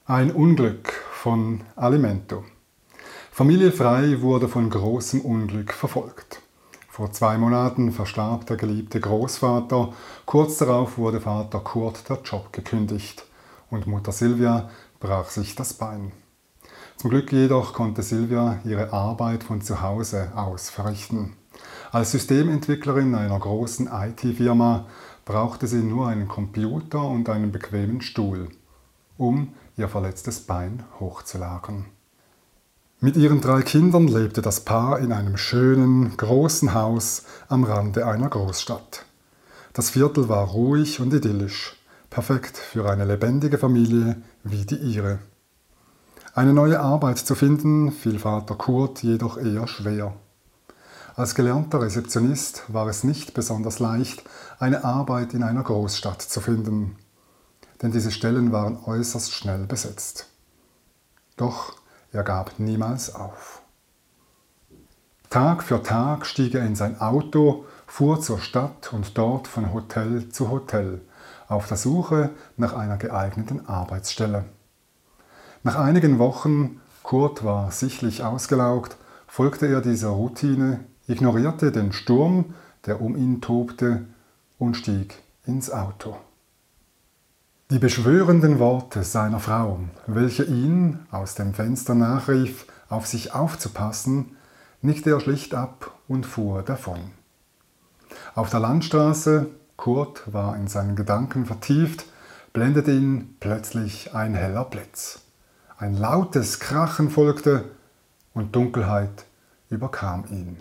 Ein Unglück von Alimento. Familie Frey wurde von großem Unglück verfolgt. Vor 2 Monaten verstarb der geliebte Großvater. Kurz darauf wurde Vater Kurt der Job gekündigt und Mutter Silvia brach sich das Bein. Zum Glück jedoch konnte Silvia ihre Arbeit von zu Hause aus verrichten. Als Systementwicklerin einer großen IT-Firma brauchte sie nur einen Computer und einen bequemen Stuhl, um ihr verletztes Bein hochzulagern. Mit ihren 3 Kindern lebte das Paar in einem schönen, großen Haus am Rande einer Großstadt. Das Viertel war ruhig und idyllisch, perfekt für eine lebendige Familie wie die ihre. Eine neue Arbeit zu finden, fiel Vater Kurt jedoch eher schwer. Als gelernter Rezeptionist war es nicht besonders leicht, eine Arbeit in einer Großstadt zu finden, denn diese Stellen waren äußerst schnell besetzt. Doch er gab niemals auf. Tag für Tag stieg er in sein Auto, fuhr zur Stadt und dort von Hotel zu Hotel, auf der Suche nach einer geeigneten Arbeitsstelle. Nach einigen Wochen, Kurt war sichtlich ausgelaugt, folgte er dieser Routine, ignorierte den Sturm, der um ihn tobte, und stieg ins Auto. Die beschwörenden Worte seiner Frau, welche ihn aus dem Fenster nachrief, auf sich aufzupassen, nickte er schlicht ab und fuhr davon. Auf der Landstraße, Kurt war in seinen Gedanken vertieft, blendete ihn plötzlich ein heller Blitz. Ein lautes Krachen folgte und Dunkelheit überkam ihn.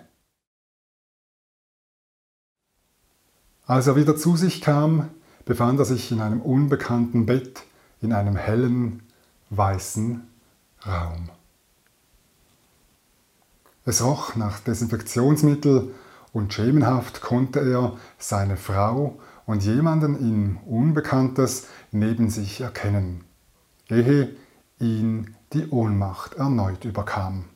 Als er wieder zu sich kam, befand er sich in einem unbekannten Bett in einem hellen, weißen Raum. Es roch nach Desinfektionsmittel und schemenhaft konnte er seine Frau und jemanden ihm Unbekanntes neben sich erkennen, ehe ihn die Ohnmacht erneut überkam.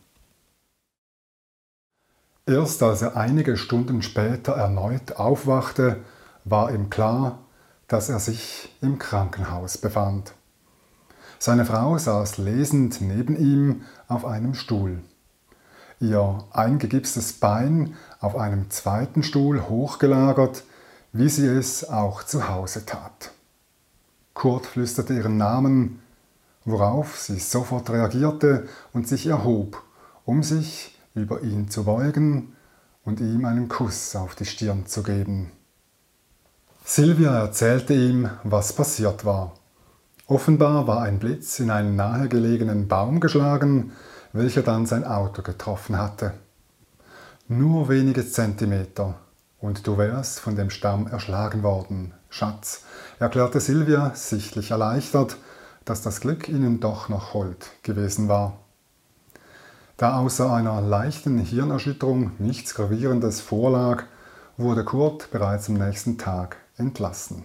Erst als er einige Stunden später erneut aufwachte, war ihm klar, dass er sich im Krankenhaus befand. Seine Frau saß lesend neben ihm auf einem Stuhl. Ihr eingegipstes Bein auf einem zweiten Stuhl hochgelagert, wie sie es auch zu Hause tat. Kurt flüsterte ihren Namen, worauf sie sofort reagierte und sich erhob, um sich über ihn zu beugen und ihm einen Kuss auf die Stirn zu geben. Silvia erzählte ihm, was passiert war. Offenbar war ein Blitz in einen nahegelegenen Baum geschlagen, welcher dann sein Auto getroffen hatte. Nur wenige Zentimeter und du wärst von dem Stamm erschlagen worden, Schatz, erklärte Silvia sichtlich erleichtert, dass das Glück ihnen doch noch hold gewesen war. Da außer einer leichten Hirnerschütterung nichts Gravierendes vorlag, wurde Kurt bereits am nächsten Tag entlassen.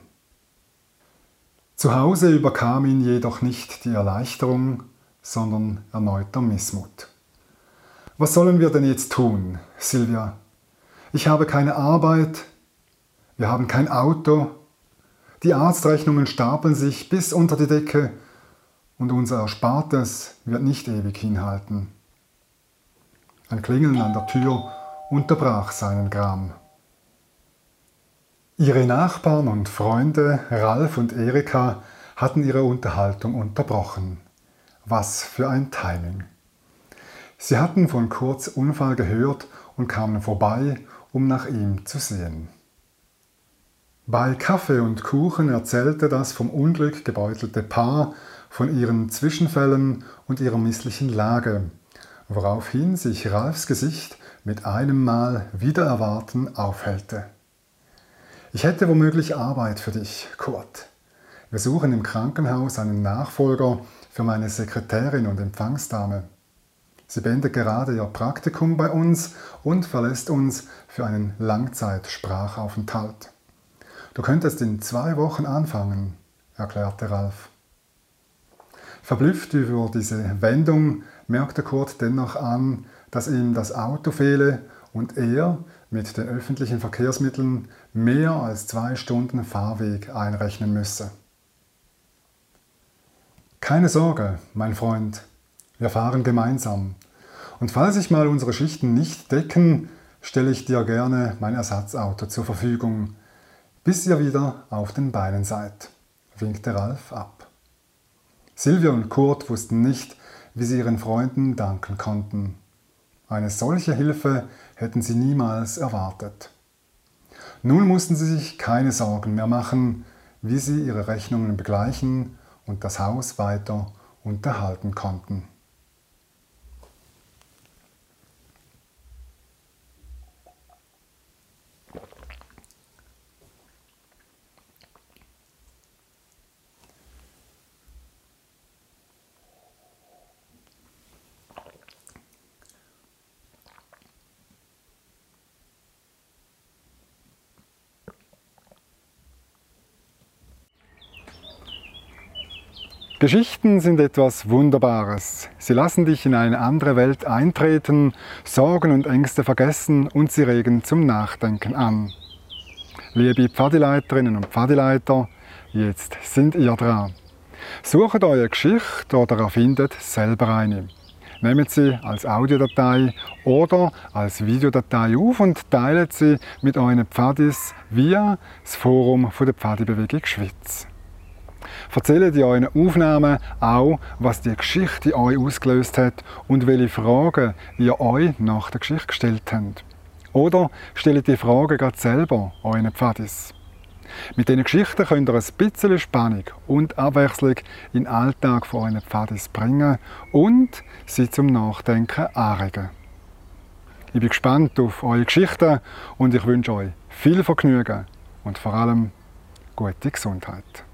Zu Hause überkam ihn jedoch nicht die Erleichterung, sondern erneuter Missmut. Was sollen wir denn jetzt tun, Silvia? Ich habe keine Arbeit, wir haben kein Auto, die Arztrechnungen stapeln sich bis unter die Decke und unser Erspartes wird nicht ewig hinhalten. Ein Klingeln an der Tür unterbrach seinen Gram. Ihre Nachbarn und Freunde Ralf und Erika hatten ihre Unterhaltung unterbrochen. Was für ein Timing! Sie hatten von Kurts Unfall gehört und kamen vorbei, um nach ihm zu sehen. Bei Kaffee und Kuchen erzählte das vom Unglück gebeutelte Paar von ihren Zwischenfällen und ihrer misslichen Lage, woraufhin sich Ralfs Gesicht mit einem Mal wider Erwarten aufhellte. Ich hätte womöglich Arbeit für dich, Kurt. Wir suchen im Krankenhaus einen Nachfolger für meine Sekretärin und Empfangsdame. Sie beendet gerade ihr Praktikum bei uns und verlässt uns für einen Langzeitsprachaufenthalt. Du könntest in 2 Wochen anfangen, erklärte Ralf. Verblüfft über diese Wendung merkte Kurt dennoch an, dass ihm das Auto fehle und er mit den öffentlichen Verkehrsmitteln mehr als 2 Stunden Fahrweg einrechnen müsse. Keine Sorge, mein Freund, wir fahren gemeinsam. Und falls sich mal unsere Schichten nicht decken, stelle ich dir gerne mein Ersatzauto zur Verfügung, bis ihr wieder auf den Beinen seid, winkte Ralf ab. Silvia und Kurt wussten nicht, wie sie ihren Freunden danken konnten. Eine solche Hilfe hätten sie niemals erwartet. Nun mussten sie sich keine Sorgen mehr machen, wie sie ihre Rechnungen begleichen und das Haus weiter unterhalten konnten. Geschichten sind etwas Wunderbares. Sie lassen dich in eine andere Welt eintreten, Sorgen und Ängste vergessen und sie regen zum Nachdenken an. Liebe Pfadileiterinnen und Pfadileiter, jetzt sind ihr dran. Sucht eure Geschichte oder erfindet selber eine. Nehmt sie als Audiodatei oder als Videodatei auf und teilt sie mit euren Pfadis via das Forum der Pfadibewegung Schweiz. Erzählt in euren Aufnahmen auch, was die Geschichte in euch ausgelöst hat und welche Fragen ihr euch nach der Geschichte gestellt habt. Oder stellt die Fragen gerade selber euren Pfadis. Mit diesen Geschichten könnt ihr ein bisschen Spannung und Abwechslung in den Alltag von euren Pfadis bringen und sie zum Nachdenken anregen. Ich bin gespannt auf eure Geschichten und ich wünsche euch viel Vergnügen und vor allem gute Gesundheit.